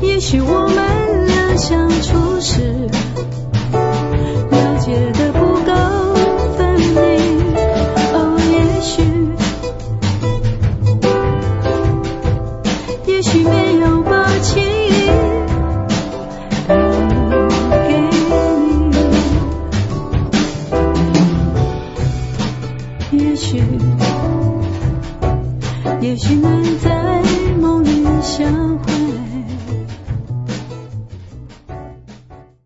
也许我们俩相处时了解的不够分明，哦，也许没有把情留给你，也许能在梦里相会。